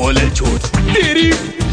बोले झूठ तेरी।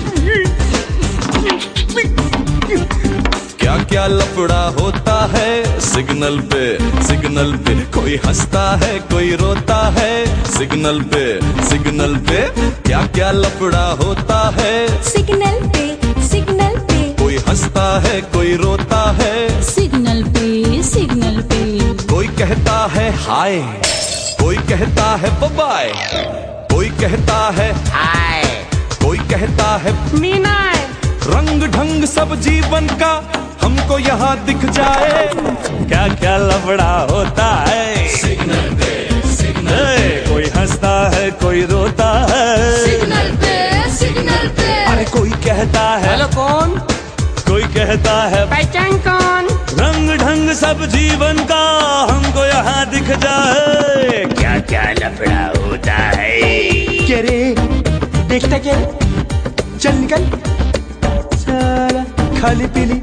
क्या क्या लफड़ा होता है सिग्नल पे कोई हंसता है कोई रोता है सिग्नल पे क्या क्या लफड़ा होता है सिग्नल पे कोई हंसता है कोई रोता है सिग्नल पे कोई कहता है हाय कोई कहता है बाय कोई कहता है हाय कोई कहता है मीना। रंग ढंग सब जीवन का हमको यहाँ दिख जाए। क्या क्या लफड़ा होता है सिग्नल पे कोई हंसता है कोई रोता है सिग्नल पे अरे कोई कहता है हेलो कौन? कोई कहता है पहचान कौन? रंग ढंग सब जीवन का हमको यहाँ दिख जाए। क्या क्या लफड़ा होता है? क्या रे देखता क्या? चल निकल साला खाली पीली।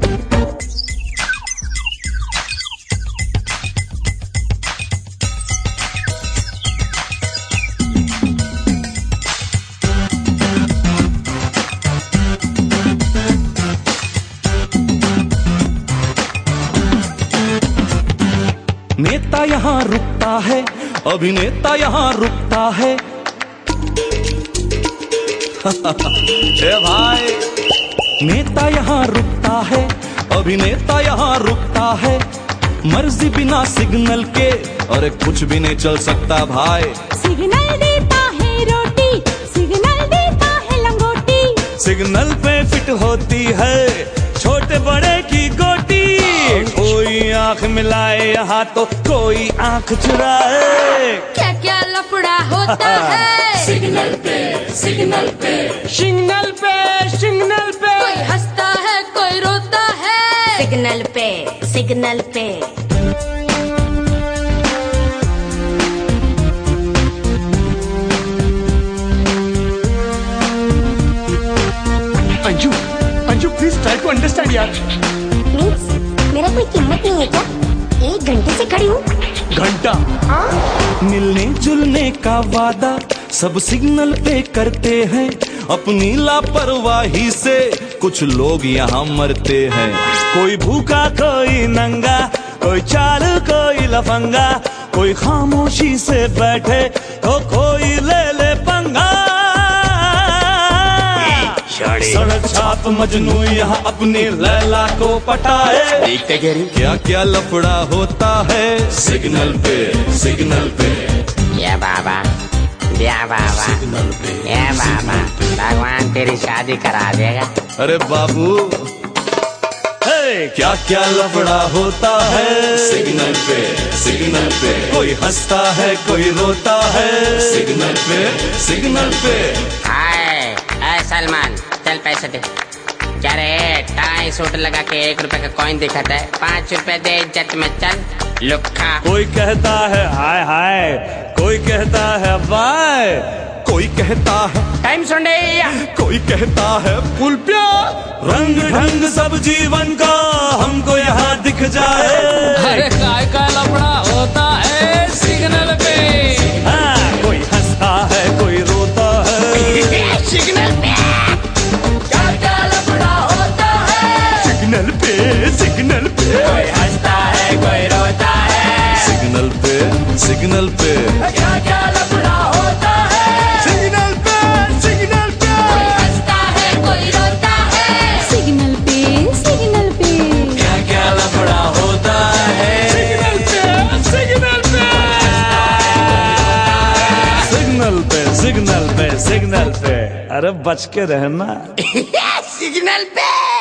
नेता यहाँ रुकता है अभिनेता यहाँ रुकता है। ए भाई नेता यहाँ रुकता है अभिनेता यहाँ रुकता है। मर्जी बिना सिग्नल के अरे कुछ भी नहीं चल सकता भाई। सिग्नल देता है रोटी सिग्नल देता है लंगोटी सिग्नल पे फिट होती है छोटे बड़े की गोटी। कोई आंख मिलाए यहाँ तो कोई आंख चुराए। क्या क्या लफड़ा होता है सिग्नल पे सिग्नल पे कोई हंसता है कोई रोता है सिग्नल पे Anju please try to understand यार। मीन्स मेरा कोई कीमत नहीं है क्या? 1 घंटे से खड़ी हूँ। घंटा मिलने जुलने का वादा सब सिग्नल पे करते हैं। अपनी लापरवाही से कुछ लोग यहाँ मरते हैं। कोई भूखा कोई नंगा कोई चालू कोई लफंगा कोई खामोशी से बैठे तो कोई ले ले पंगा। सड़क छाप मजनू यहाँ अपनी लैला को पटाए। देखते क्या क्या लफड़ा होता है सिग्नल पे ये बाबा भगवान तेरी शादी करा देगा। अरे बाबू क्या क्या लफड़ा होता है सिग्नल पे कोई हंसता है कोई रोता है सिग्नल पे हाय सलमान चल पैसे दे। क्या रे टाई सूट लगा के 1 रुपए का कॉइन दिखाता है। 5 रुपए दे इज्जत में चल लुक्खा। कोई कहता है हाय हाय कोई कहता है बाय कोई कहता है टाइम सुन कोई कहता है फुल प्यार। रंग ढंग सब जीवन का हमको यहाँ दिख जाए। अरे काय का लफड़ा होता है सिग्नल पे कोई हंसता है कोई रोता है सिग्नल पे क्या क्या लफड़ा होता है सिग्नल पे कोई हंसता है कोई रोता है सिग्नल पे क्या क्या लफड़ा होता है सिग्नल पे कोई हंसता है कोई रोता है सिग्नल पे क्या क्या लफड़ा होता है सिग्नल पे अरे बच के रहना सिग्नल पे।